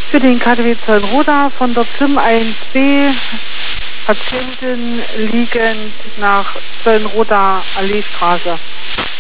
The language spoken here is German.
Für den KTW Zeulenroda von der ZIM 1b, Patienten liegend nach Zeulenroda Alleestraße.